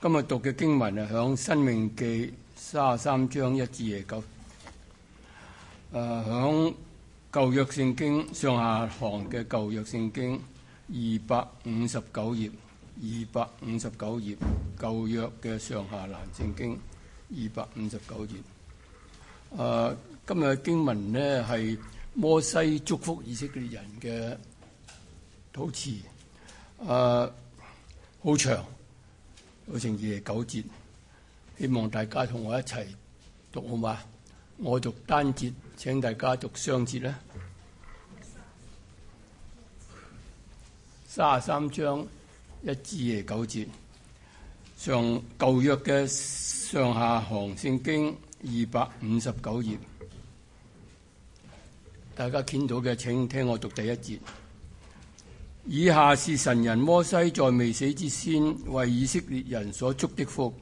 今日讀嘅經文係響《申命記》33章1至9。響舊約聖經上下行嘅舊約聖經259頁，259頁舊約嘅上下欄聖經259頁。今日嘅經文呢係摩西祝福以色列人嘅禱詞，好長，好成29節，希望大家同我一齊讀好嗎？我讀單節，請大家讀雙節啦。33章1至9節，舊約嘅上下行聖經259頁，大家見到嘅請聽我讀第一節。以下是神人摩西在未死之先為以色列人所祝的福。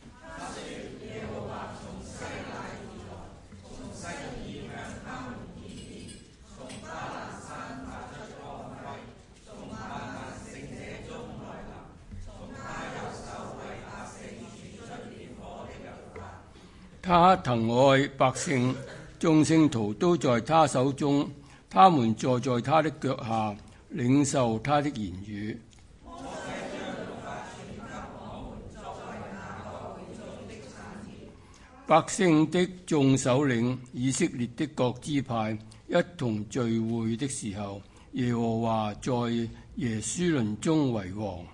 他疼愛百姓，眾聖徒都在他手中，他們坐在他的腳下，領受他的言語。百姓的眾首領，以色列的各支派一同聚會的時候，耶和華在耶書崙中為王。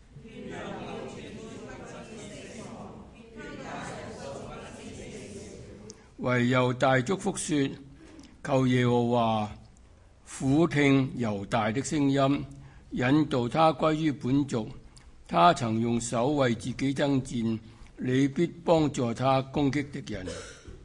為猶大祝福說：求耶和華俯聽猶大的聲音，引導他歸於本族。他曾用手為自己爭戰，你必幫助他攻擊敵人。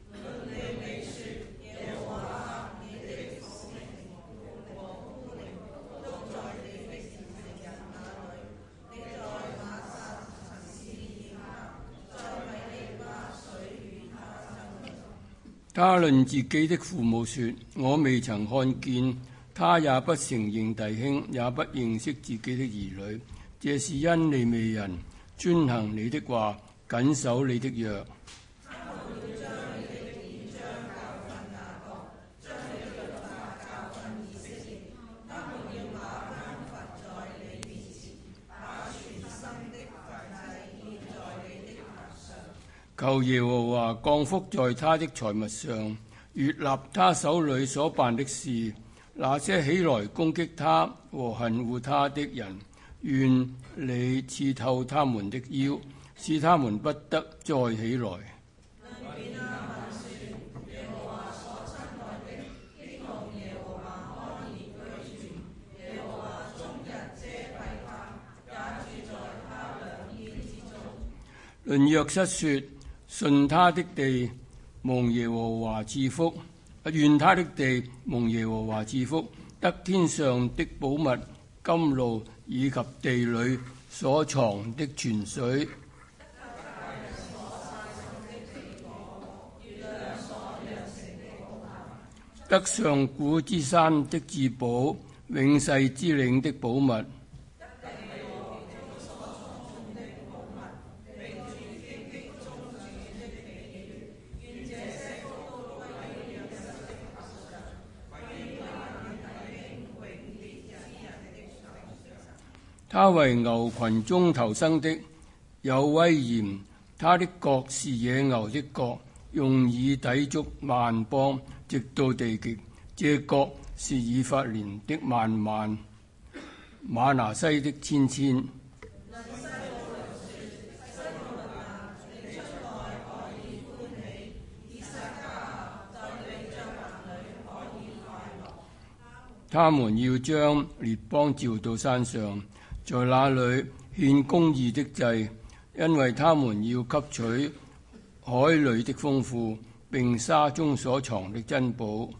他論自己的父母說：我未曾看見。他也不承認弟兄，也不認識自己的兒女。這是因利未人遵行你的話，謹守你的約。求耶和華降福在他的財物上，悅納他手裏所辦的事。那些起來攻擊他和恨惡他的人，願你刺透他們的腰，使他們不得再起來。論約瑟說：順他的地蒙耶和華賜福，願他的地蒙耶和華賜福，得天上的寶物甘露，以及地裏所藏的泉水，得上古之山的至寶，永世之嶺的寶物。他為牛群中頭生的，有威嚴，他的角是野牛的角，用以抵觸萬邦，直到地極。這角是以法蓮的萬萬，瑪拿西的千千。他們要將列邦召到山上，在那裏獻公義的祭，因為他們要吸取海裏的豐富，並沙中所藏的珍寶。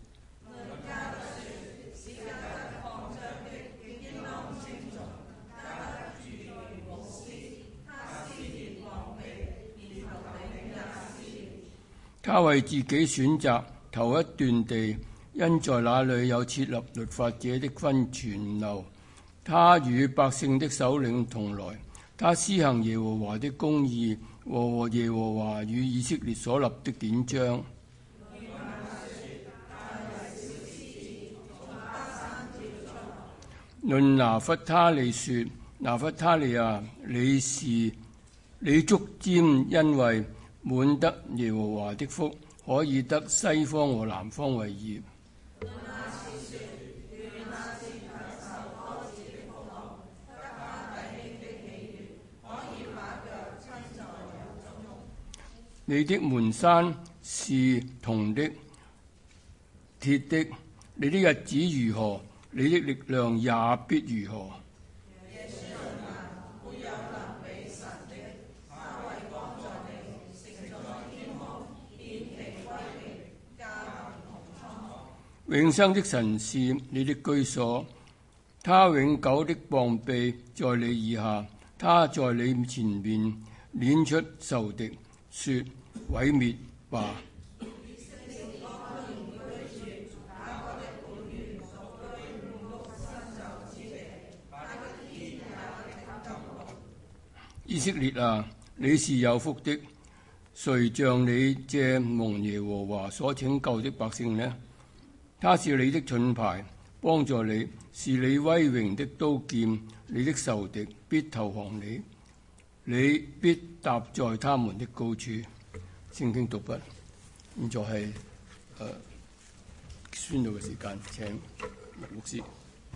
他為自己選擇頭一段地，因在那裏有設立律法者的分泉流。他與百姓的首領同來， 他施行耶和華的公義和耶和華與以色列所立的典章。論拿弗他利說：拿弗他利啊，你足沾恩惠，滿得耶和華的福，可以得西方和南方為業。你的門山是銅的、鐵的，你的日子如何，你的力量也必如何。永生的神是你的居所，他永久的膀臂在你以下，他在你前面攆出仇敵，說毀滅吧。以色列啊，你是有福的，誰像你這蒙耶和華所拯救的百姓呢？他是你的盾牌，幫助你，是你威榮的刀劍，你的仇敵必投降你，你必踏在他們的高處。聖經讀畢，現在係宣道嘅時間，請麥牧師。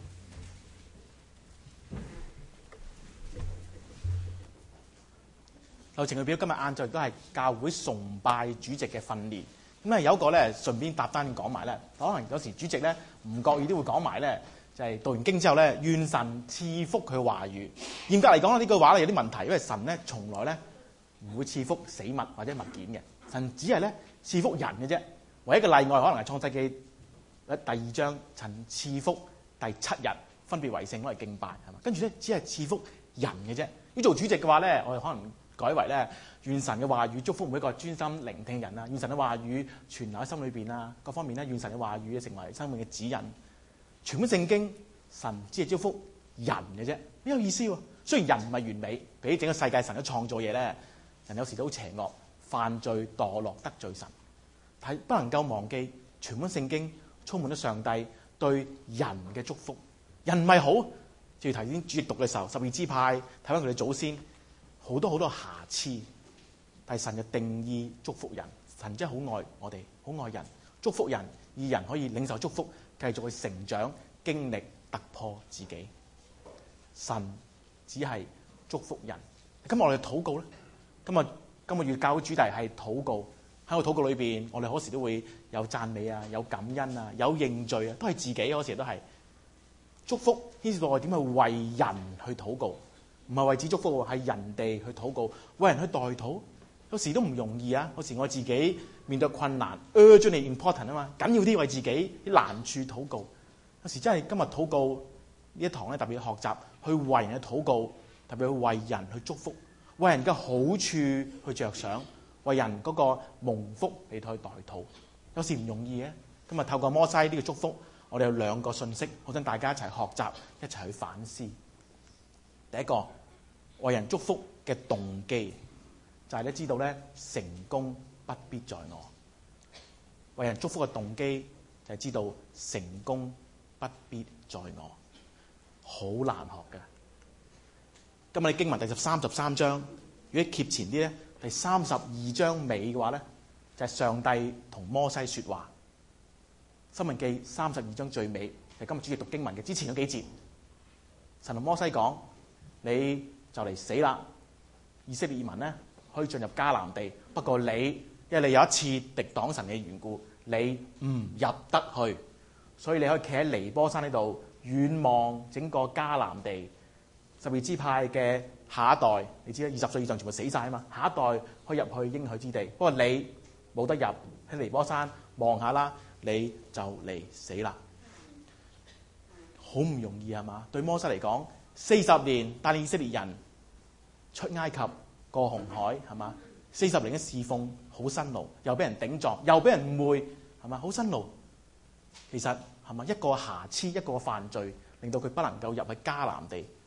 流程嘅表今日晏晝亦都係教會崇拜主席嘅訓練。咁有一個咧，順便搭單講埋咧，可能有時主席咧唔覺意都會講埋咧，就係讀完經之後咧，願神賜福佢話語。嚴格嚟講呢句話咧有啲問題，因為神咧從來咧唔會賜福死物或者物件嘅，神只係咧賜福人嘅啫。唯一嘅例外可能係創世記第2章，神賜福第7日分別為聖攞嚟敬拜，係嘛？跟住咧只係賜福人嘅啫。要做主席嘅話咧，我哋可能改為咧，願神嘅話語祝福每一個專心聆聽人啊！願神嘅話語存留喺心裏邊啊！各方面咧，願神嘅話語成為生命嘅指引。全本聖經，神只係祝福人嘅啫，好有意思喎。雖然人唔係完美，比整個世界神都創造嘢咧，人有時都好邪惡、犯罪、墮落、得罪神。但係不能夠忘記，全本聖經充滿咗上帝對人嘅祝福。人唔係好，就要頭先主席讀嘅時候，12支派睇翻佢哋祖先。好多瑕疵，但係神嘅定義祝福人，神真係好愛我哋，好愛人，祝福人，以人可以領受祝福，繼續去成長、經歷、突破自己。神只係祝福人。今日我哋禱告咧，今個月教會主題係禱告。喺個禱告裏邊，我哋好時都會有讚美啊，有感恩啊，有認罪啊，都係自己，好時都係祝福。牽涉到我哋點去為人去禱告。唔係為自己祝福，係人哋去禱告，為人去代禱，有時都唔容易啊！有時我自己面對困難 urgently important 啊嘛，緊要啲為自己啲難處禱告。有時真係今日禱告呢一堂咧，特別學習去為人去禱告，特別去為人去祝福，為人嘅好處去着想，為人嗰個蒙福嚟到去代禱。有時唔容易嘅。今日透過摩西呢個祝福，我哋有2個信息，好想大家一齊學習，一齊去反思。第一個為人祝福嘅動機就係咧，知道咧成功不必在我。為人祝福嘅動機就係知道成功不必在我，好難學嘅。今日嘅經文第13章，如果揭前啲咧，第32章尾嘅話咧，就係上帝同摩西說話。申命記32章最尾係今日主要讀經文嘅之前嗰幾節，神同摩西講。你就嚟死啦！以色列民咧可以進入迦南地，不過因為你有一次敵擋神嘅緣故，你唔入得去，所以你可以企喺尼波山呢度遠望整個迦南地。12支派嘅下一代，你知啦，20歲以上全部死晒啊嘛，下一代可以入去應許之地，不過你冇得入，喺尼波山望下啦，你就嚟死啦，好唔容易係嘛？對摩西嚟講。40年帶領以色列人出埃及過紅海係嘛？40年嘅侍奉好辛勞，又俾人頂撞，又俾人誤會係嘛？好辛勞。其實係嘛？一個瑕疵，一個犯罪，令到佢不能夠入去迦南地。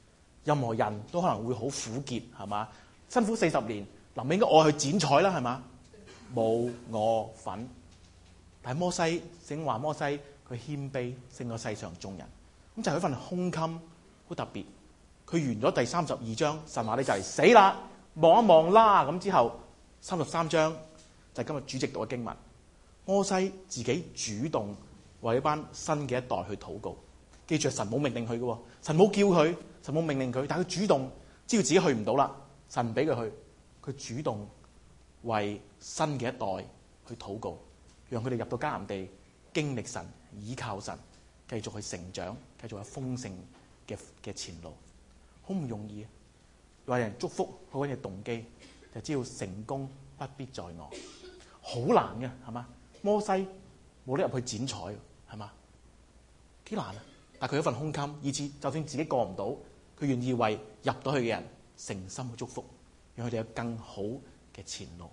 任何人都可能會好苦結，係嘛？辛苦40年，臨尾應該愛去剪彩啦，係嘛？冇我份。但係摩西正話，摩西佢謙卑勝過世上眾人，咁就係一份胸襟好特別。佢完咗第32章，神話你就係死啦，望一望啦。咁之後33章就係今日主席讀嘅經文，摩西自己主動為一班新嘅一代去禱告。記住，神冇命令佢嘅，神冇叫佢，神冇命令佢，但係佢主動知道自己去唔到啦，神唔俾佢去，佢主動為新嘅一代去禱告，讓佢哋入到迦南地，經歷神，倚靠神，繼續去成長，繼續有豐盛嘅前路。好唔容易，為人祝福好緊嘅動機，就知道成功不必在我，好難嘅係嘛？摩西冇得入去剪彩，係嘛？幾難啊！但係佢有一份胸襟，以致就算自己過唔到，佢願意為入到去嘅人誠心去祝福，讓佢哋有更好嘅前路。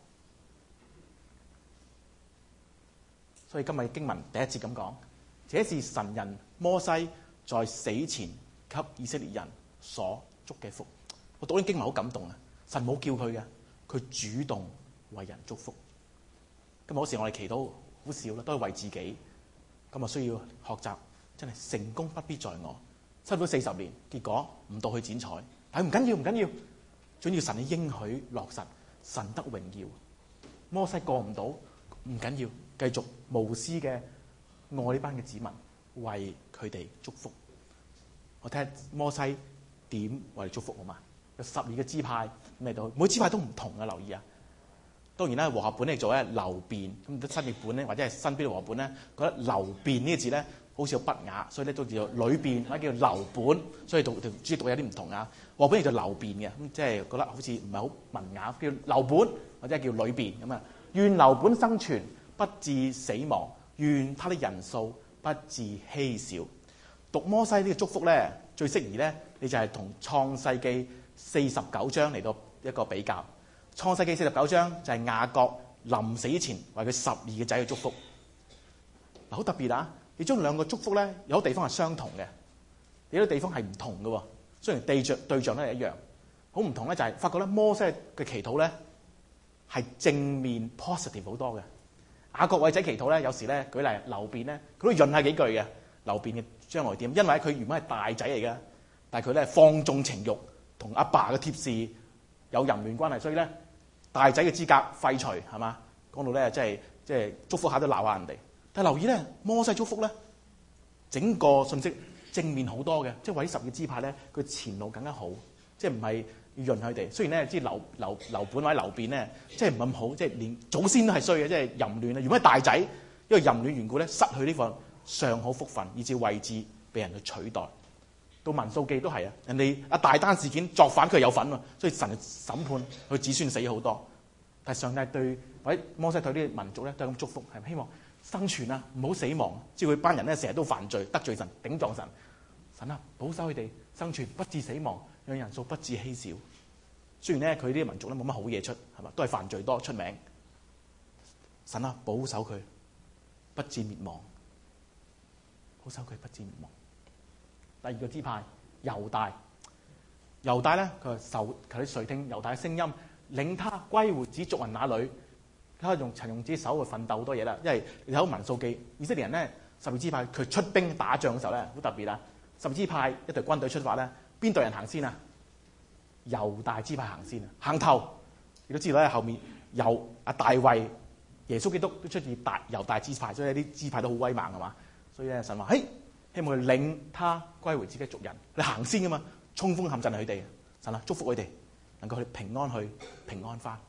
所以今日嘅經文第一節咁講，這是神人摩西在死前給以色列人所祝嘅福。我讀呢經文好感動啊！神冇叫佢嘅，佢主動為人祝福。今日有時我哋祈禱好少啦，都係為自己。咁啊需要學習，真係成功不必在我。辛苦40年，結果唔到去剪彩，但係唔緊要，唔緊要，總要神嘅應許落實，神得榮耀。摩西過唔到，唔緊要，繼續無私嘅愛呢班嘅子民，為佢哋祝福。我睇下摩西點為祝福好嘛？有12個支派嚟到，每支派都唔同嘅，留意啊！當然啦，和合本嚟做咧流便，咁新譯本咧或者係新標和合本咧，覺得流便呢個字咧好似有不雅，所以咧都叫做呂便或者叫做流本，所以讀主讀有啲唔同啊。和合本嚟做流便嘅，咁即係覺得好似唔係好文雅，叫流本或者叫呂便咁啊。願流本生存，不致死亡；願他的人數不致稀少。讀摩西呢個祝福咧，最適宜咧，你就係同創世記49章嚟到一個比較。創世記49章就係雅各臨死前為佢12個仔去祝福。嗱，好特別啊！你將兩個祝福咧，有啲地方係相同嘅，有啲地方係唔同嘅。雖然對象都係一樣，好唔同咧就係發覺咧摩西嘅祈禱咧係正面 positive 好多嘅。雅各為仔祈禱咧，有時咧舉例流便咧，佢都潤下幾句嘅。流便嘅將來點？因為佢原本係大仔嚟嘅，但係佢咧放縱情慾，同阿爸嘅妾侍有淫亂關係，所以咧大仔嘅資格廢除係嘛？講到咧即係祝福下都鬧下人哋。但係留意咧，摩西祝福咧，整個信息正面好多嘅，即係為12個支派咧，佢前路更加好，即係唔係要潤佢哋。雖然咧，即係流本或者流便咧，即係唔咁好，即係連祖先都係衰嘅，即係淫亂啊！如果係大仔，因為淫亂緣故咧，失去呢份上好福分，以致位置被人去取代。到民數記都係啊，人哋阿大單事件作反，佢係有份喎，所以神審判佢子孫死好多。但係上帝對或者摩西對呢啲民族咧都係咁祝福，係希望生存啊，唔好死亡。知佢班人咧成日都犯罪，得罪神，頂撞神。神啊，保守佢哋生存，不致死亡，讓人數不致稀少。雖然咧佢呢啲民族咧冇乜好嘢出，係嘛，都係犯罪多出名。神啊，保守佢，不致滅亡。保守佢不致滅亡。第二個支派猶大，猶大咧佢受佢啲垂聽猶大嘅聲音，領他歸回子族人那裏。佢曾用自己手去奮鬥好多嘢啦。因為你睇民數記，以色列人咧12支派佢出兵打仗嘅時候咧好特別啊。12支派一隊軍隊出發咧，邊隊人行先啊？猶大支派行先啊，行頭。你都知道咧，後面有阿大衛、耶穌基督都出自猶大支派，所以啲支派都好威猛係嘛。所以咧神話，嘿，希望佢領他歸回自己族人，你行先噶嘛，衝鋒陷陣佢哋。神啊，祝福佢哋能夠去平安去平安翻。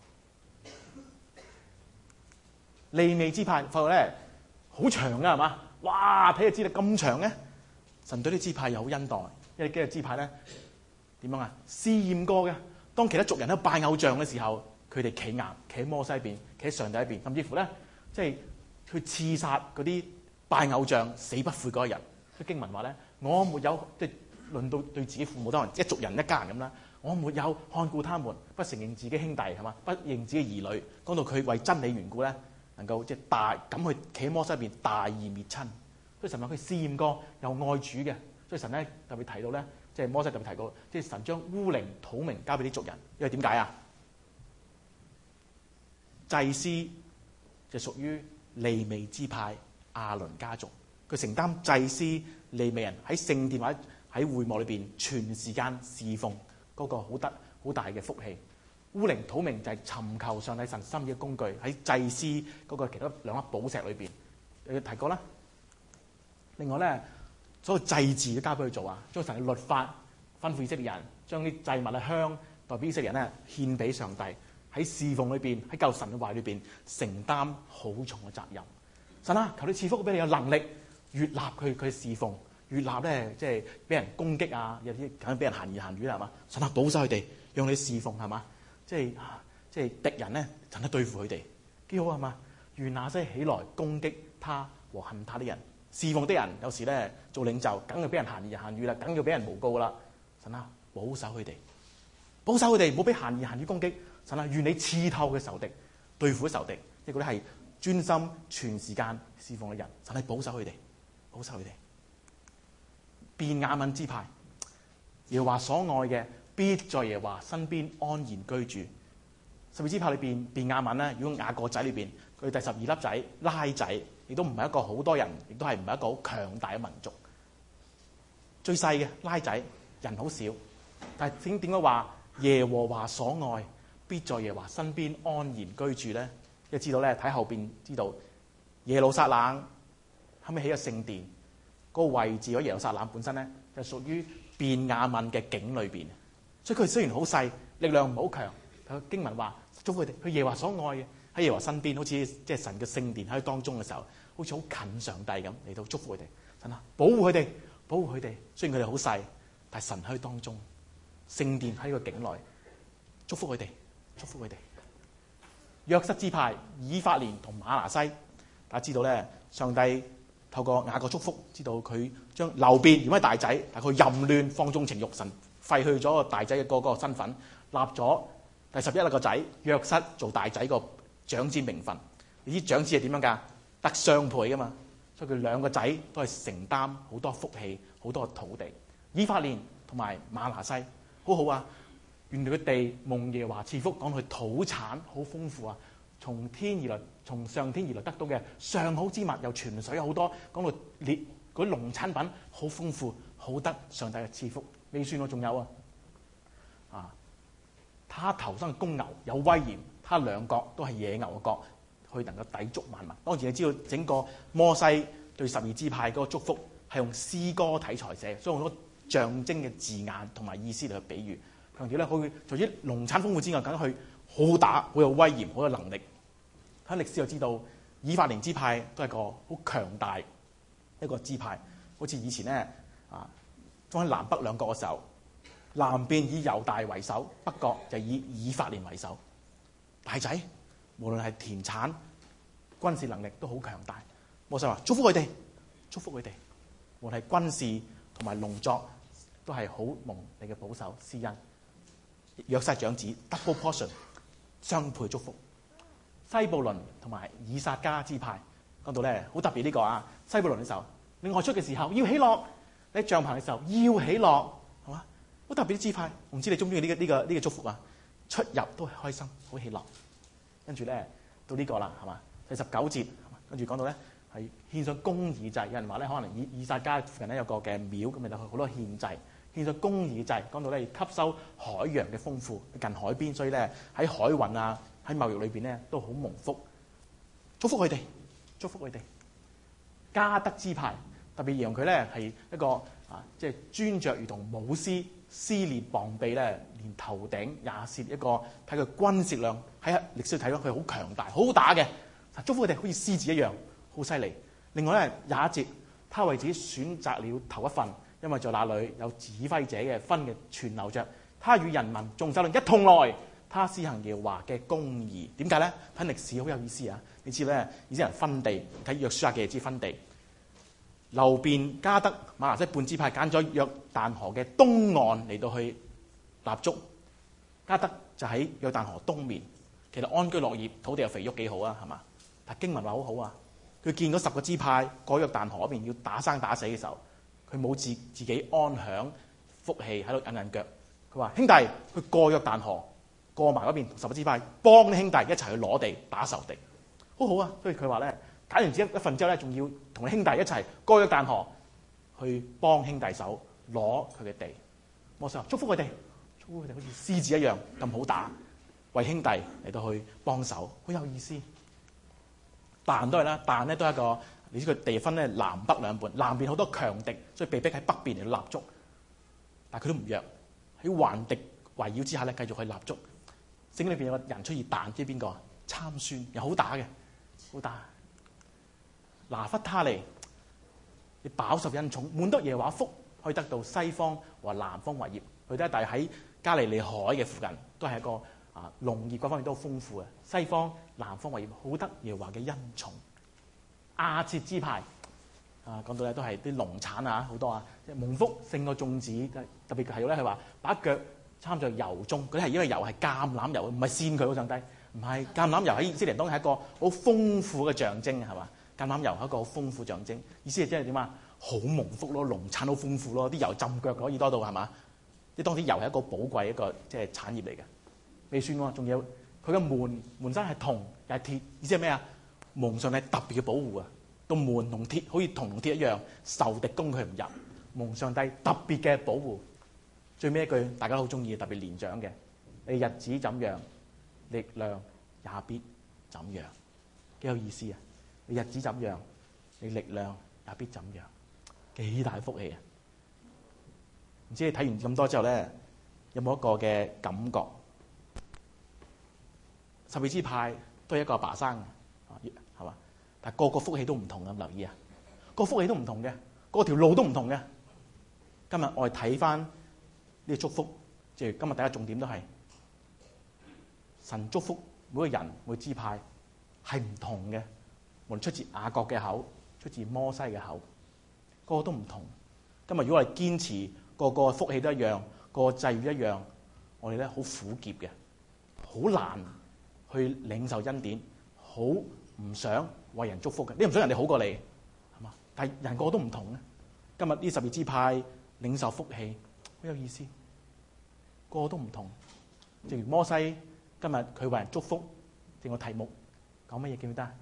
利未支派發覺咧好長噶係嘛？哇，睇就知道咁長嘅。神對啲支派有恩待，因為幾個支派咧點樣啊？試驗過嘅，當其他族人喺拜偶像嘅時候，佢哋企硬，企喺摩西邊，企喺上帝一邊，甚至乎咧即係去刺殺嗰啲拜偶像死不悔嗰個人。經文話咧，我沒有即係論到對自己父母，當然一族人一家人咁啦。我沒有看顧他們，不承認自己兄弟係嘛，不認自己兒女。講到佢為真理緣故咧，能夠即係大咁去企喺摩西入邊大義滅親。所以神話佢試驗過有愛主嘅，所以神咧特別提到咧即係摩西特別提過，即係神將烏靈土明交俾啲族人，因為點解啊？祭司就屬於利未支派亞倫家族，佢承擔祭司利未人喺聖殿或者喺會幕裏邊全時間侍奉嗰個好大嘅福氣。烏靈土明就係尋求上帝神心意嘅工具，喺祭司嗰個其他兩粒寶石裏邊有提過啦。另外咧，所有祭祀都交俾佢做啊，將神嘅律法吩咐以色列人，將啲祭物嘅香代表以色列人咧獻俾上帝，喺侍奉裏邊，喺救神嘅話裏邊承擔好重嘅責任。神啊，求你賜福俾你有能力越納佢侍奉，越納咧即係俾人攻擊啊，有啲梗係俾人閒言閒語啦，係嘛？神啊，保守佢哋，讓你侍奉係嘛？即係敵人咧，神都對付佢哋，幾好係嘛？願那些起來攻擊他和恨他的人，侍奉的人有時咧做領袖，梗係俾人閒言閒語啦，梗要俾人誣告啦。神啊，保守佢哋，保守佢哋，唔好俾閒言閒語攻擊。神啊，願你刺透嘅仇敵，對付嘅仇敵，即係嗰啲係專心全時間侍奉嘅人。神係保守佢哋，保守佢哋。便雅憫支派，耶和華所愛嘅，必在耶和華身邊安然居住。12支派裏邊，便雅憫咧，如果雅各仔裏邊，佢第12粒仔拉仔，亦都唔係一個好多人，亦都係唔係一個好強大嘅民族。最細嘅拉仔人好少，但係點解話耶和華所愛，必在耶和華身邊安然居住咧？因為知道咧，睇後邊知道耶路撒冷後尾起咗聖殿，嗰個位置喺耶路撒冷本身咧就屬於便雅憫嘅境裏邊，所以佢雖然好細，力量唔係好強，但經文話祝福佢哋，佢耶和華所愛嘅喺耶和華身邊，好似即係神嘅聖殿喺當中嘅時候，好似好近上帝咁嚟到祝福佢哋。神啊，保護佢哋，保護佢哋。雖然佢哋好細，但係神喺當中，聖殿喺個境內，祝福佢哋，祝福佢哋。約瑟支派以法蓮同瑪拿西，大家知道咧，上帝透過雅各祝福，知道佢將流便原本係大仔，但係佢淫亂放縱情慾，神廢去咗個大仔嘅嗰個身份，立咗第11個仔約瑟做大仔個長子名分。你知長子係點樣㗎？得雙倍㗎嘛，所以佢兩個仔都係承擔好多福氣、好多土地。以法蓮同埋瑪拿西好好啊！原來佢哋蒙耶和華賜福，講佢土產好豐富啊！從上天而來得到嘅上好之物，又泉水好多，講到列嗰啲農產品好豐富，好得上帝嘅賜福。未算我仲有啊！他頭生嘅公牛有威嚴，他兩角都係野牛嘅角，佢能夠抵觸萬民。當然你知道整個摩西對12支派嗰個祝福係用詩歌體裁寫，所以好多象徵嘅字眼同埋意思嚟去比喻。強調咧，佢除咗農產豐富之外，更加佢好好打，好有威嚴，好有能力。睇歷史就知道，以法蓮支派都係個好強大一個支派。好似以前咧分喺南北兩國嘅時候，南邊以猶大為首，北國就以法蓮為首。大仔無論係田產、軍事能力都好強大。摩西話祝福佢哋，祝福佢哋，無論係軍事同埋農作都係好蒙你嘅保守施恩。約瑟長子 double portion 雙倍祝福。西布倫同埋以撒迦支派講到咧好特別呢個啊！西布倫嘅時候，你外出嘅時候要喜樂；你喺帳篷嘅時候要喜樂，係嘛？好特別啲支派，唔知你中唔中意呢個祝福啊？出入都係開心，好喜樂。跟住咧到呢個啦，係嘛？第19節，跟住講到咧係獻上公義祭。有人話咧，可能以撒迦附近咧有個嘅廟，咁咪就好多獻祭。獻上公義祭，講到咧吸收海洋嘅豐富，近海邊，所以咧喺海運啊，喺貿易裏邊咧都好蒙福。祝福佢哋，祝福佢哋。迦得支派特別形容佢咧係一個即係專着如同武師，撕裂膀臂咧，連頭頂也是一個。睇佢軍事量喺歷史睇到佢好強大，好好打嘅。祝福佢哋好似獅子一樣，好犀利。另外咧21節，他為自己選擇了頭一份。因為在那裏有指揮者嘅分嘅存留着，他與人民眾首領一同來，他施行耶和華嘅公義。點解咧？睇歷史好有意思啊！你知咧，以色列人分地，睇約書亞記就知分地。流便、迦得、瑪拿西半支派揀咗約旦河嘅東岸嚟到去立足。迦得就喺約旦河東面，其實安居樂業，土地又肥沃幾好啊，係嘛？但經文話好好啊，佢見到10個支派過約旦河嗰邊要打生打死嘅時候，佢冇自己安享福氣喺度引腳。佢話：兄弟，去過約旦河，過埋嗰邊同11支派，幫啲兄弟一齊去攞地打仇敵，好好啊！所以佢話咧，解完一份之後咧，仲要同兄弟一齊過約旦河，去幫兄弟手攞佢嘅地。摩西話：祝福佢哋，祝福佢哋好似獅子一樣咁好打，為兄弟嚟到去幫手，好有意思。但都係啦，但咧都係一個，你知佢地分咧南北兩半，南邊好多強敵，所以被逼喺北邊嚟立足。但係佢都唔弱，喺環敵圍繞之下咧，繼續去立足。聖經裏邊有個人出現但，知邊個啊？參孫又好打嘅，好打。拿弗他利，你飽受恩寵，滿得耶和華福，可以得到西方和南方為業。佢哋但係喺加利利海嘅附近，都係一個農業嗰方面都好豐富嘅。西方、南方為業，好得耶和華嘅恩寵。亞設支派講到咧都係啲農產好多即係蒙福勝過眾子，特別係咧係話把腳參在油中，嗰啲係因為油係橄欖油，唔係跣佢上帝，唔係橄欖油喺以色列人當係一個好豐富嘅象徵係嘛？橄欖油係一個好豐富象徵，意思係即係點啊？好蒙福咯，農產好豐富咯，啲油浸腳可以多到係嘛？即係當時油係一個寶貴一個即係產業嚟嘅，未算喎，仲有佢嘅門身係銅又係鐵，意思係咩啊？蒙上係特別嘅保護啊！個門同鐵好似銅同鐵一樣，仇敵攻佢唔入，蒙上帝特別嘅保護。最尾一句大家好中意，特別年長嘅，你日子怎樣，力量也必怎樣，幾有意思啊！你日子怎樣，你力量也必怎樣，幾大福氣啊！唔知你睇完咁多之後咧，有冇一個嘅感覺？12支派都係一個阿爸生嘅，係嘛？但係個個福氣都唔同嘅，留意啊！個福氣都唔同嘅，個條路都唔同嘅。今日我哋睇翻呢個祝福，即係今日第一重點都係神祝福每個人每支派係唔同嘅，無論出自雅各嘅口，出自摩西嘅口，個個都唔同。今日如果我哋堅持個個福氣都一樣，個個際遇一樣，我哋咧好苦澀嘅，好難去領受恩典，好唔想為人祝福嘅。你唔想人哋好過你，係嘛？但係人個個都唔同咧。今日呢12支派領受福氣，好有意思，個個都唔同。正如摩西今日佢為人祝福，正個題目講乜嘢記唔記得？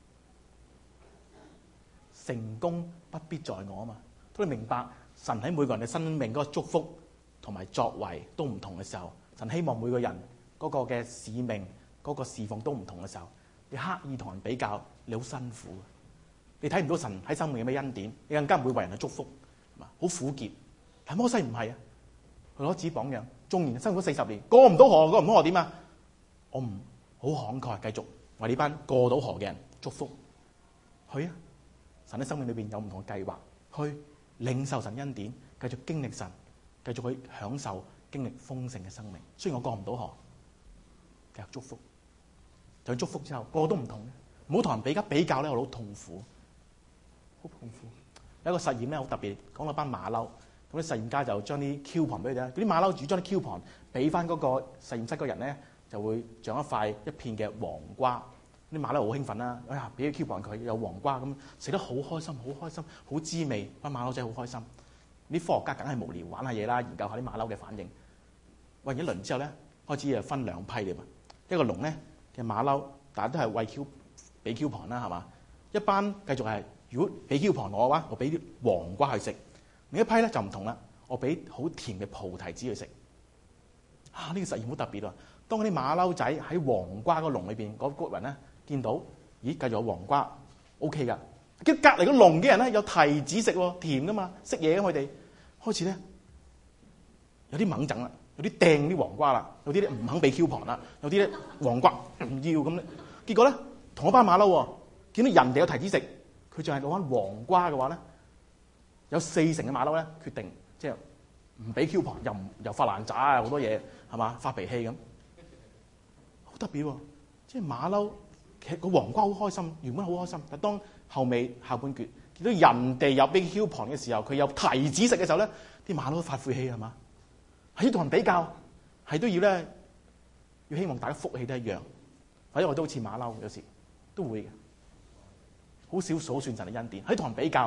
成功不必在我啊嘛，都你明白神喺每個人嘅生命嗰個祝福同埋作為都唔同嘅時候，神希望每個人嗰個嘅使命嗰個侍奉都唔同嘅時候，你刻意同人比較，你好辛苦，你睇唔到神喺生命有咩恩典，你更加唔會為人去祝福，好苦澀。但摩西唔係啊，佢攞紙榜樣，縱然辛苦40年，過唔到河點啊？我唔好慷慨，繼續為呢班過到河嘅人祝福。去啊！神喺生命裏邊有唔同嘅計劃，去領受神恩典，繼續經歷神，繼續去享受經歷豐盛嘅生命。雖然我過唔到河，繼續祝福。就祝福之後，個個都唔同嘅，唔好同人比較咧，我好痛苦，好痛苦。有一個實驗咧，好特別，講到班馬騮，咁啲實驗家就將啲 coupon 俾佢哋，嗰啲馬騮主將啲 coupon 俾翻嗰個實驗室嗰人咧，就會長一片嘅黃瓜。啲馬騮好興奮啦！哎呀，俾啲 coupon 佢有黃瓜咁，食得好開心，好開心，好滋味。班馬騮仔好開心。啲科學家梗係無聊玩下嘢啦，研究下啲馬騮嘅反應。喂，一輪之後咧，開始就分兩批嚟嘛。一個籠咧嘅馬騮，大家都係餵俾 coupon 啦，係嘛？一班繼續係，如果俾 coupon 我嘅話，我俾啲黃瓜去食。另一批咧就唔同啦，我俾好甜嘅菩提子去食。呢個實驗好特別喎！當嗰啲馬騮仔喺黃瓜個籠裏邊，嗰個人咧見到，咦，繼續有黃瓜 ，OK 㗎。跟隔離個籠嘅人咧有提子食喎，甜㗎嘛，識嘢㗎佢哋。開始咧有啲猛整啦，有啲掟啲黃瓜啦，有啲咧唔肯俾 coupon啦，有啲咧黃瓜唔要咁咧。結果咧同一班馬騮喎，見到人哋有提子食，佢就係攞翻黃瓜嘅話咧，有40%嘅馬騮咧決定即係唔俾 coupon，又發爛渣啊，好多嘢係嘛，發脾氣咁，好特別喎。即係馬騮其實個黃瓜好開心，原本好開心，但當後尾下半橛見到人哋有俾 coupon嘅時候，佢有提子食嘅時候咧，啲馬騮都發晦氣係嘛，係要同人比較，係都要咧，要希望大家福氣都一樣，或者我都好似馬騮有時都會嘅，好少數算神嘅恩典，喺同人比較，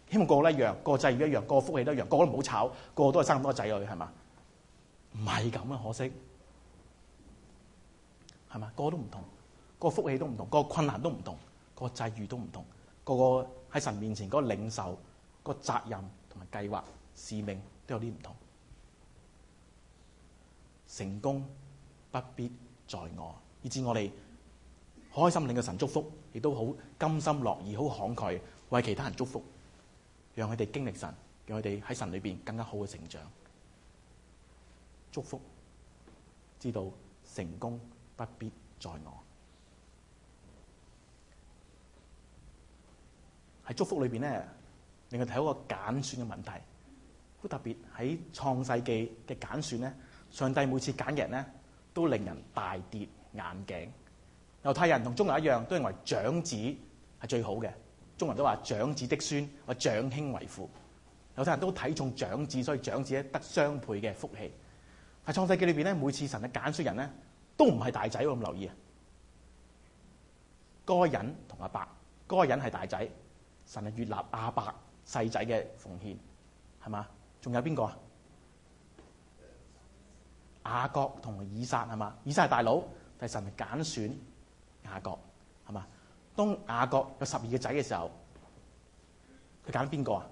希望個個都一樣，個個際遇一樣，個個福氣都一樣，個個都唔好炒，個個都係生咁多仔女，係嘛？唔係咁啊，可惜係嘛？個個都唔同，個個福氣都唔同，個個困難都唔同，個個際遇都唔同，個個喺神面前嗰個領受、個責任同埋計劃、使命都有啲唔同。成功不必在我，以致我哋開心領個神祝福，亦都好甘心樂意、好慷慨為其他人祝福，讓佢哋經歷神，讓佢哋喺神裏邊更加好嘅成長。祝福知道成功不必在我。喺祝福裏邊咧，令我睇到一個揀選嘅問題，好特別。喺創世記嘅揀選咧，上帝每次揀嘅人咧，都令人大跌眼鏡。猶太人同中國人一樣，都認為長子係最好嘅。中國人都話長子的孫或長兄為父。猶太人都睇重長子，所以長子咧得雙倍嘅福氣。喺創世記裏邊咧，每次神嘅揀選人咧，都唔係大仔喎，咁留意啊。該隱同亞伯，該隱係大仔，神係悅納亞伯細仔嘅奉獻，係嘛？仲有邊個啊？雅各同以撒係嘛？以撒係大佬，但係神係揀選雅各係嘛？當雅各有12個仔嘅時候，佢揀邊個啊？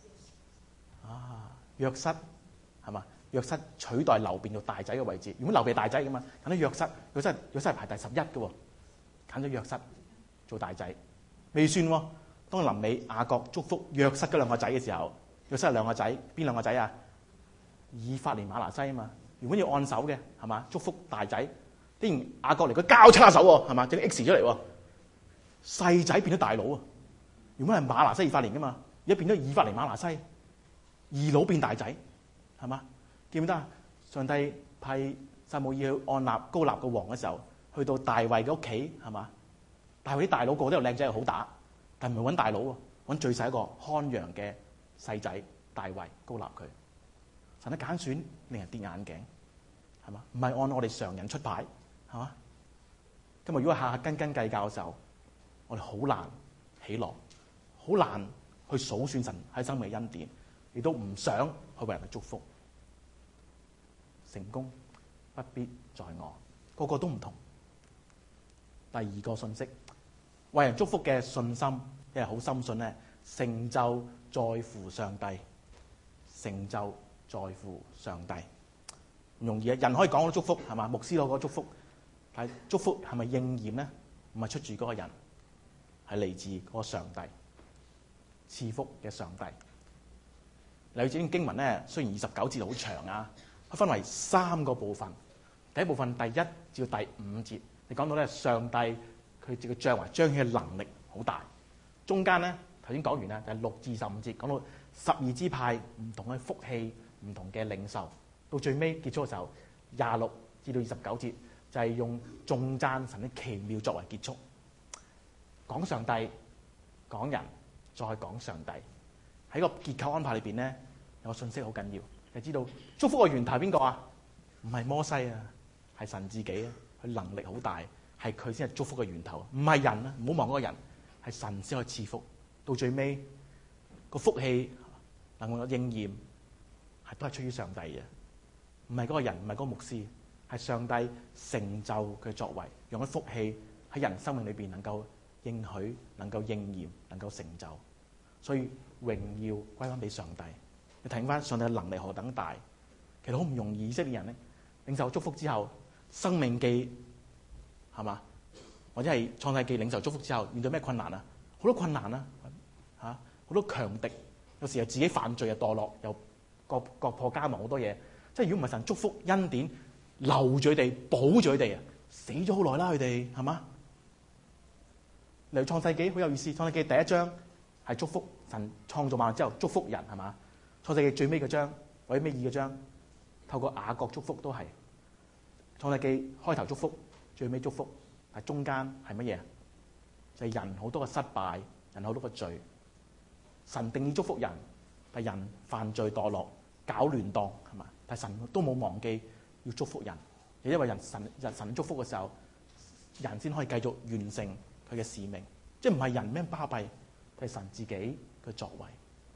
約瑟係嘛？約瑟取代流便做大仔嘅位置。如果流便係大仔㗎嘛，揀咗約瑟，約瑟係排第11嘅喎，揀咗約瑟做大仔。未算喎，當臨尾雅各祝福約瑟嗰兩個仔嘅時候，約瑟係兩個仔，邊兩個仔啊？以法蓮、瑪拿西啊嘛。原本要按手嘅係嘛？祝福大仔，竟然雅各嚟個交叉手喎，係嘛？整個 X 出嚟喎，細仔變咗大佬啊！原本係瑪拿西以法蓮㗎嘛，而家變咗以法蓮瑪拿西，二佬變大仔，係嘛？記唔記得啊？上帝派撒母耳去按立高立個王嘅時候，去到大衛嘅屋企係嘛？大衛啲大佬個個都有靚仔又好打，但唔係揾大佬喎，揾最細一個看羊嘅細仔大衛高立佢。神嘅揀選令人跌眼鏡，係嘛？唔係按我哋常人出牌，係嘛？今日如果下下斤斤計較嘅時候，我哋好難喜樂，好難去數算神喺生命嘅恩典，亦都唔想去為人去祝福。成功不必在我，個個都唔同。第二個信息，為人祝福嘅信心，因為好深信咧，成就在乎上帝，成就在乎上帝。唔容易啊！人可以講好多祝福係嘛？牧師攞個祝福，但係祝福係咪應驗咧？唔係出自嗰個人，係嚟自嗰個上帝賜福嘅上帝。例如呢段經文咧，雖然29節好長啊，佢分為3個部分。第一部分第1至到第5節，你講到咧上帝佢嘅將來彰顯嘅能力好大。中間咧頭先講完啦，就係6至15節講到12支派唔同嘅福氣、唔同嘅領受。到最尾結束嘅時候，26至到29節就係用頌讚神嘅奇妙作為結束。講上帝，講人，再講上帝。喺個結構安排裏邊咧，有個信息好緊要，你知道祝福嘅源頭係邊個啊？唔係摩西啊，係神自己啊。佢能力好大，係佢先係祝福嘅源頭，唔係人啊！唔好忘嗰個人，係神先可以賜福。到最尾個福氣能夠應驗，係都係出於上帝嘅，唔係嗰個人，唔係嗰個牧師，係上帝成就佢作為，讓啲福氣喺人生命裏邊能夠應許、能夠應驗、能夠成就。所以榮耀歸翻俾上帝。你睇翻上帝嘅能力何等大，其實好唔容易。以色列人咧領受祝福之後，生命記係嘛，或者係創世記領受祝福之後，面對咩困難啊？好多困難啊，好多強敵，有時又自己犯罪又墮落，又國破家亡，好多嘢。即係如果唔係神祝福恩典留住佢哋、保住佢哋啊，死咗好耐啦佢哋係嘛？例如創世記好有意思，創世記第1章係祝福神創造萬物之後祝福人係嘛？創世記最尾嗰章或者尾2個章透過雅各祝福都係。創世記開頭祝福，最尾祝福，但係中間係乜嘢？就係人好多嘅失敗，人好多嘅罪。神定義祝福人，但係人犯罪墮落，搞亂當係嘛？但係神都冇忘記要祝福人，亦因為神祝福嘅時候，人先可以繼續完成佢嘅使命。即係唔係人咩巴閉，係神自己嘅作為。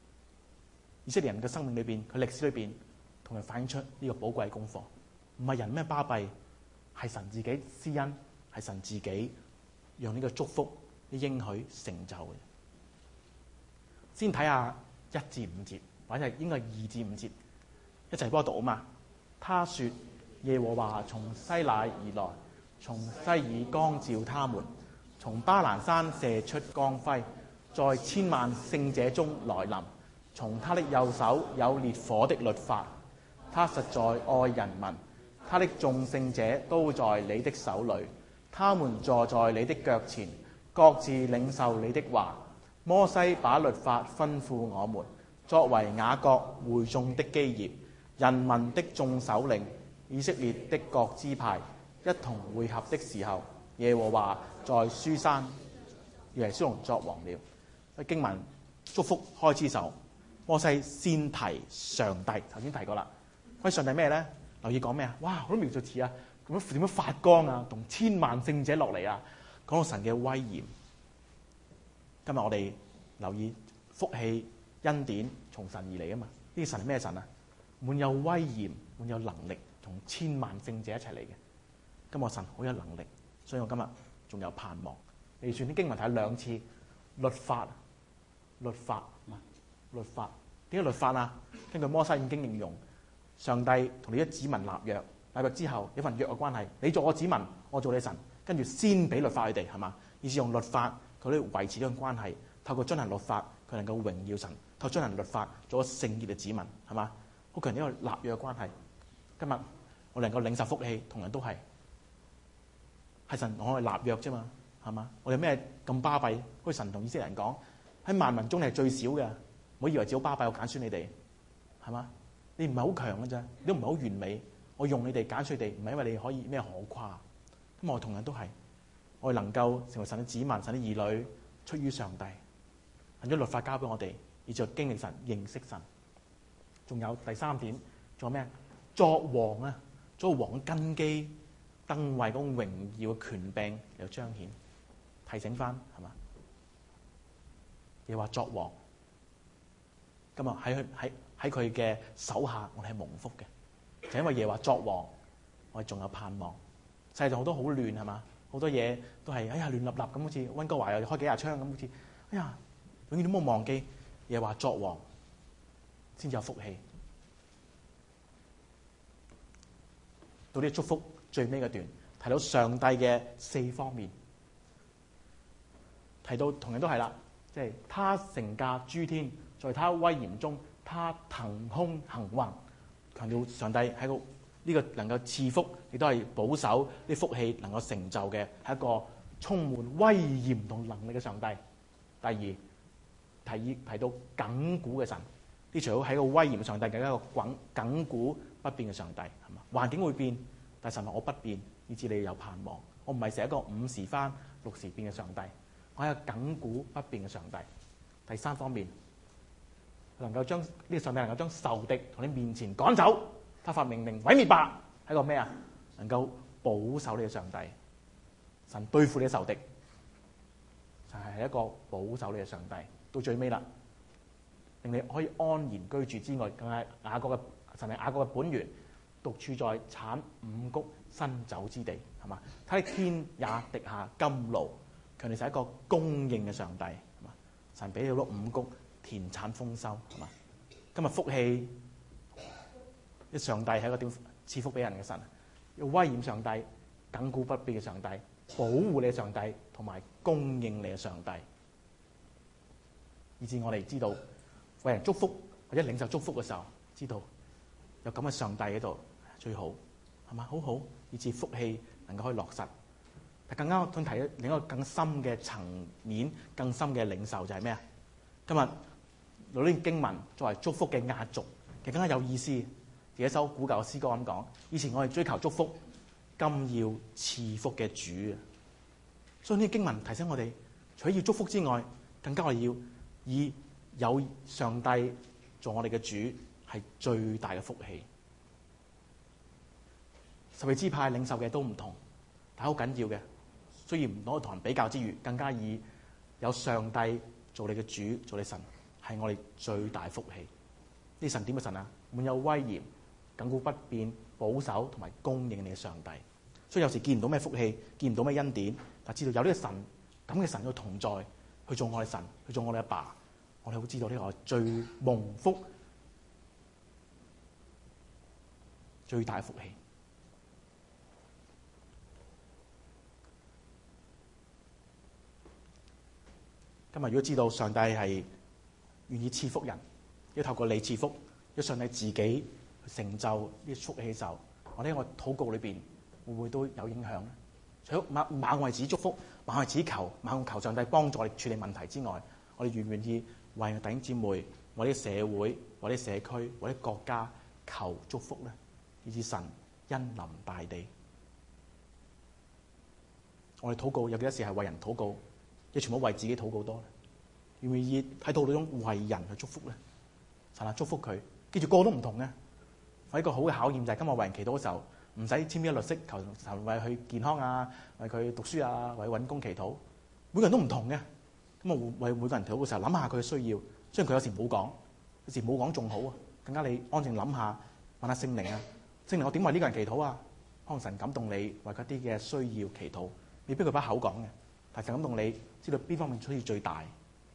以色列人嘅生命裏邊，佢歷史裏邊同埋反映出呢個寶貴功課，唔係人咩巴閉，係神自己施恩，係神自己讓呢個祝福、啲應許成就嘅。先睇下1至5節，或者係應該係2至5節，一齊幫我讀啊嘛。他說：耶和華從西乃而來，從西爾光照他們，從巴蘭山射出光輝，在千萬聖者中來臨。從他的右手有烈火的律法，他實在愛人民，他的眾聖者都在你的手裏，他們坐在你的腳前，各自領受你的話。摩西把律法吩咐我們，作為雅各會眾的基業，人民的眾首領，以色列的各支派一同會合的時候，耶和華在書珊耶書崙作王了。經文祝福開始時候，摩西先提上帝，頭先提過啦。關於上帝咩咧？留意講咩啊？哇，好多描述詞啊！咁樣點樣發光啊？同千萬聖者落嚟啊！講到神嘅威嚴。今日我哋留意福氣恩典從神而嚟啊嘛！呢個神係咩神啊？滿有威嚴、滿有能力，同千萬聖者一齊嚟嘅。今日神好有能力，所以我今日仲有盼望。你算啲經文睇兩次，律法，點解律法啊？根據摩西五經形容，上帝同你啲子民立約，立約之後有份約嘅關係，你做我子民，我做你神，跟住先俾律法佢哋，係嘛？以至用律法佢都維持呢種關係，透過遵行律法，佢能夠榮耀神；透過遵行律法，做咗聖潔嘅子民，係嘛？好強調呢個立約嘅關係。今日我能夠領受福氣，同人都係神同我哋立約啫嘛，係嘛？我哋咩咁巴閉？好似神同以色列人講：喺萬民中你係最少嘅，唔好以為自己好巴閉，我揀選你哋，係嘛？你唔係好強嘅啫，你都唔係好完美，我用你哋揀選你哋，唔係因為你可以咩可誇。咁我同樣都係，我哋能夠成為神嘅子民、神嘅兒女，出於上帝，憑咗律法交俾我哋，以至經歷神、認識神。仲有第三點，仲有咩？作王啊，作王嘅根基，登位嗰種榮耀嘅權柄又彰顯，提醒翻係嘛？又話作王，今日喺佢嘅手下，我哋係蒙福嘅，就因為耶和華作王，我哋仲有盼望。世界上好多好亂係嘛，好多嘢都係哎呀亂立立咁，好似溫哥華又開幾廿槍咁，好似哎呀，永遠都冇忘記耶和華作王，先至有福氣。到呢個祝福最尾嗰段，提到上帝嘅4方面，提到同樣都係啦，即係他乘駕諸天，在他威嚴中，他騰空行運，強調上帝喺個呢個能夠賜福，亦都係保守啲福氣能夠成就嘅，係一個充滿威嚴同能力嘅上帝。第二，提到亙古嘅神，呢除咗係一個威嚴嘅上帝，更加一個亙古不變嘅上帝，係嘛？環境會變，但神話我不變，以致你有盼望。我唔係成一個5時翻6時變嘅上帝，我係一個亙古不變嘅上帝。第三方面，能夠將呢個上帝能夠將仇敵從你面前趕走，他發命令毀滅吧，係個咩啊？能夠保守你嘅上帝，神對付你嘅仇敵，就係一個保守你嘅上帝。到最尾啦，令你可以安然居住之外，更係神係雅各嘅本源，獨處在產五穀新酒之地，係嘛？他的天也滴下甘露，強調係一個供應嘅上帝，係嘛？神俾你好多五穀，田產豐收，係嘛？今日福氣，一上帝係一個點賜福俾人嘅神，要威嚴上帝、亙古不變嘅上帝、保護你嘅上帝，同埋供應你嘅上帝，以致我哋知道為人祝福或者領受祝福嘅時候，知道有咁嘅上帝喺度最好，係嘛？好好，以致福氣能夠可以落實。但更加想提另一個更深嘅層面、更深嘅領受就係咩啊？今日攞呢段經文作為祝福嘅壓軸，其實更加有意思。有一首古舊嘅詩歌咁講：以前我哋追求祝福，今要賜福嘅主啊！所以呢啲經文提醒我哋，除咗要祝福之外，更加我哋要以有上帝做我哋嘅主，係最大嘅福氣。12支派領受嘅都唔同，但係好緊要嘅。雖然唔可以同人比較之餘，更加以有上帝做你嘅主，做你神，係我哋最大福氣。 呢神點嘅神啊？滿有威嚴、亙古不變、保守同埋供應你嘅上帝。所以有時見唔到咩福氣，見唔到咩恩典，但知道有呢個神咁嘅神嘅同在，去做我哋神，去做我哋阿爸，我哋好知道呢個係最蒙福、最大嘅福氣。今日如果知道上帝係願意賜福人，要透過你賜福，要上帝自己去成就呢啲福氣嘅時候，我哋喺我禱告裏邊會唔會都有影響咧？除咗猛為自己祝福、猛為自己求、猛求上帝幫助我哋處理問題之外，我哋願唔願意為弟兄姊妹、為啲社會、為啲社區、為啲國家求祝福咧？以致神恩臨大地。我哋禱告有幾多時係為人禱告，亦全部為自己禱告多咧？願唔願意喺禱告中為人去祝福咧？神啊，祝福佢。記住個個都唔同嘅。一個好嘅考驗就係今日為人祈禱嘅時候，唔使簽一律式求神為佢健康啊，為佢讀書啊，為佢揾工祈禱。每個人都唔同嘅。咁啊，為每個人祈禱嘅時候，諗下佢嘅需要。雖然佢有時冇講，有時冇講仲好啊。更加你安靜諗下，問下聖靈啊，聖靈我點為呢個人祈禱啊？可能神感動你為嗰啲嘅需要祈禱，未必佢把口講嘅，但係神感動你知道邊方面需要最大。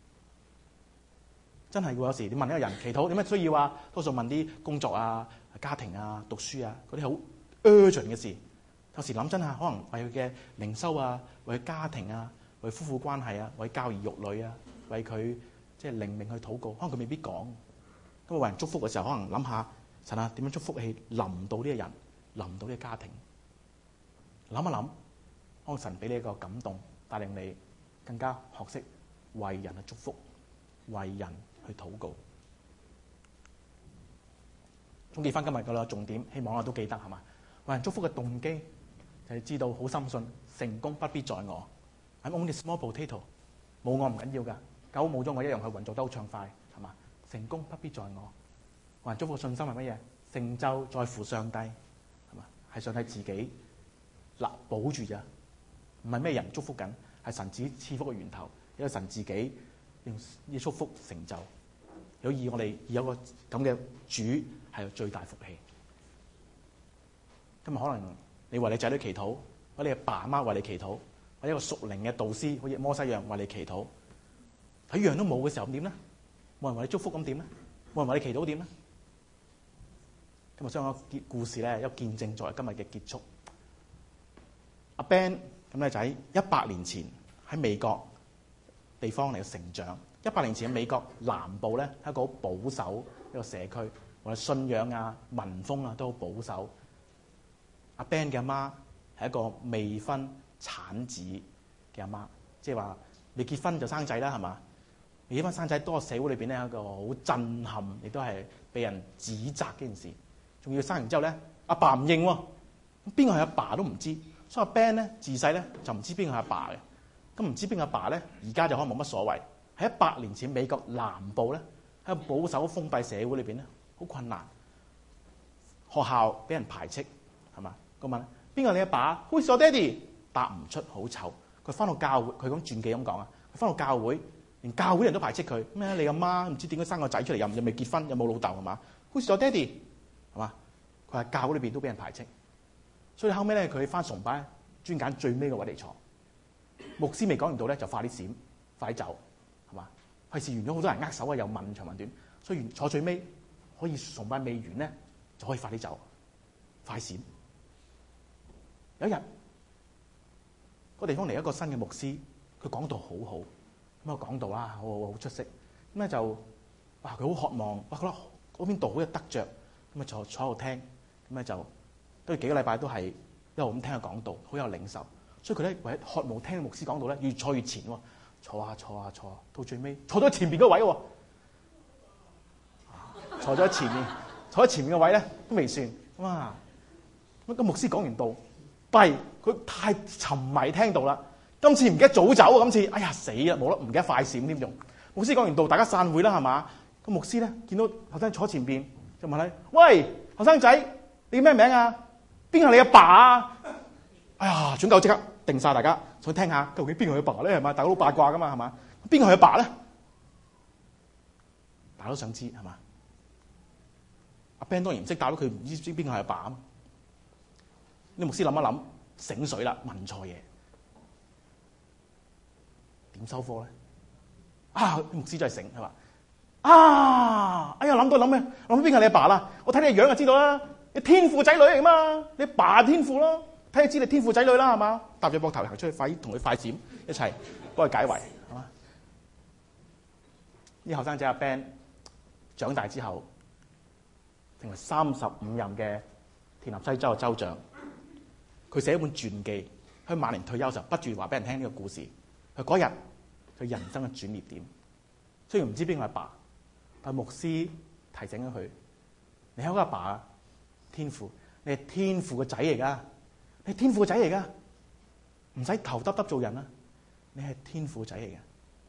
真係喎，有時你問一個人祈禱有咩需要啊？多數問啲工作啊、家庭啊、讀書啊嗰啲好 urgent 嘅事。有時諗真下，可能為佢嘅靈修啊、為佢家庭啊、為夫婦關係啊、為教兒育女啊、為佢即係靈命去禱告，可能佢未必講。咁為人祝福嘅時候，可能諗下神啊，點樣祝福氣臨到呢個人，臨到呢個家庭。諗一諗，可能神俾你一個感動，帶領你更加學識為人去祝福，為人去禱告。總結翻今日嘅重點，希望我都記得係嘛？為人祝福嘅動機就係知道好深信成功不必在我。I'm only small potato， 冇我唔緊要㗎，狗冇咗我一樣去運作得好暢快，係嘛？成功不必在我。為人祝福嘅信心係乜嘢？成就在乎上帝，係嘛？係上帝自己保住咋，唔係咩人祝福緊，係神自己賜福嘅源頭，因為神自己用呢祝福成就。有意我哋有個咁嘅主係最大福氣。今日可能你為你仔女祈禱，或者你阿爸阿媽為你祈禱，或者一個屬靈嘅導師好似摩西一樣為你祈禱，睇樣都冇嘅時候咁點咧？冇人為你祝福咁點咧？冇人為你祈禱點咧？今日將個故事咧，一個見證作為今日嘅結束。阿 Ben 咁咧就喺100年前喺美國地方嚟嘅成長。100年前嘅美國南部咧係一個好保守一個社區，或者信仰啊、民風啊都好保守。阿 Ben 嘅阿媽係一個未婚產子嘅阿媽，即係話未結婚就生仔啦，係嘛？未結婚生仔，多個社會裏邊咧係一個好震撼，亦都係被人指責嘅件事。仲要生完之後咧，阿爸唔認喎，邊個係阿爸都唔知，所以阿 Ben 咧自細咧就唔知邊個係阿爸嘅。咁唔知邊個阿爸咧，而家就可能冇乜所謂。喺100年前美國南部咧，喺個保守封閉社會裏邊咧，好困難。學校俾人排斥，係嘛？個問邊個你阿爸？Who's your daddy？答唔出，好醜。佢翻到教會，佢咁傳記咁講啊。佢翻到教會，連教會人都排斥佢。咩？你阿媽唔知點解生個仔出嚟，又未結婚，又冇老豆，係嘛？Who's your daddy？係嘛？佢喺教會裏邊都俾人排斥。所以後尾咧，佢翻崇拜，專揀最尾個位嚟坐。牧師未講完到咧，就快啲閃，快啲走。係嘛？費事完咗好多人握手啊，又問長問短，所以坐最尾可以崇拜未完咧，就可以快啲走，快閃。有一日，個地方嚟一個新嘅牧師，佢講道好好，咁啊講道啦，好出色。咁咧就哇，佢好渴望，哇覺得嗰邊道好有得着，咁啊坐喺度聽，咁咧就都幾個禮拜都係一路咁聽佢講道，好有領受。所以佢咧為咗渴望聽牧師講道咧，越坐越前喎。坐下，到最尾坐咗前邊嗰位喎，坐咗前面，坐喺前面嘅位咧都未算。哇！咁個牧師講完道，弊佢太沉迷聽道啦。今次唔記得早走啊！今次哎呀死啦，冇得唔記得快閃添仲。牧師講完道，大家散會啦，係嘛？個牧師咧見到後生坐前邊，就問你：喂，後生仔，你叫咩名啊？邊個係你阿爸啊？哎呀，準夠即刻定晒大家。想聽下究竟邊個係阿爸咧？係嘛？大家都八卦噶嘛？係嘛？邊個係阿爸咧？大家都想知係嘛？ 阿 Ben 當然唔識答，佢唔知邊個係阿爸啊。啲牧師諗一諗，醒水啦，問錯嘢，點收科咧？牧師真係醒，係嘛？哎呀，諗到諗咩？諗到邊個係你阿爸啦？我睇你個樣就知道啦，你天父仔女嚟嘛？你爸天父咯，睇你知你天父仔女啦，係嘛？搭住膊頭行出去，快啲同佢快閃一齊幫佢解圍，係嘛？呢後生仔阿 Ben 長大之後，成為35任嘅田納西州嘅州長。佢寫一本傳記，喺晚年退休時候不住話俾人聽呢個故事。佢嗰日佢人生嘅轉捩點，雖然唔知邊個係爸，但牧師提醒咗佢：你係個阿爸啊，天父，你係天父嘅仔嚟㗎，你係天父嘅仔嚟㗎，唔使頭耷耷做人啦，你係天父仔嚟嘅。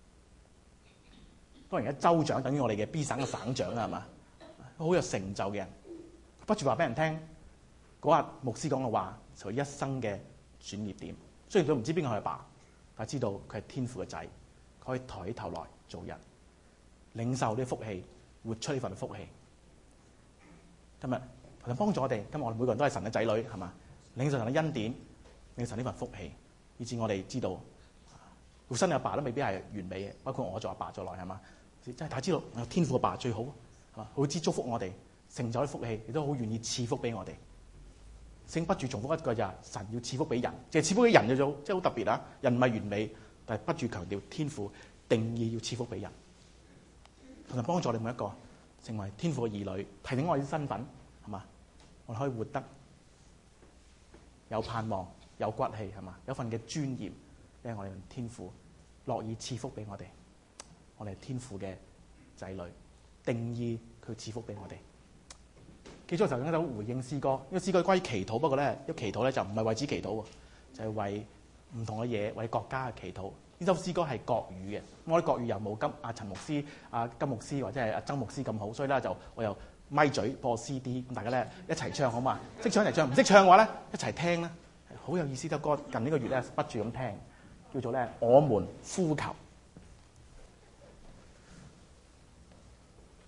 當然而家州長等於我哋嘅 B 省嘅省長啦，係嘛？好有成就嘅人，不住話俾人聽。嗰日牧師講嘅話，就係一生嘅轉捩點。雖然佢唔知邊個係爸，但係知道佢係天父嘅仔，佢可以抬起頭來做人，領受呢啲福氣，活出呢份福氣。今日神幫助我哋，今日我哋每個人都係神嘅仔女，係嘛？領受神嘅恩典，領受呢份福氣，以至我哋知道，活生嘅阿爸都未必係完美嘅，包括我做阿爸在內，係嘛？真係大家知道，有天父嘅爸最好，係嘛？好知祝福我哋，成就啲福氣，亦都好願意賜福俾我哋。聖不住重複一句就係神要賜福俾人，即係賜福俾人嘅啫，即係好特別啊！人唔係完美，但係不住強調天父定義要賜福俾人，同埋幫助我哋每一個成為天父嘅兒女，提醒我哋啲身份係嘛？我哋可以活得有盼望、有骨氣係嘛？有份嘅尊嚴，因為我哋天父樂意賜福俾我哋，我哋係天父嘅仔女，定義佢賜福俾我哋。記咗嘅時候，有一首回應詩歌，呢個詩歌關於祈禱，不過咧，一祈禱咧就唔係為自己祈禱喎，就係為唔同嘅嘢，為國家嘅祈禱。呢首詩歌係國語嘅，我啲國語又冇陳牧師、金牧師或者係曾牧師咁好，所以咧就我又咪嘴播 CD， 咁大家咧一齊唱好嘛？識唱一齊唱，唔識唱嘅話咧一齊聽啦，好有意思。首歌近呢個月咧不住咁聽，叫做咧我們呼求。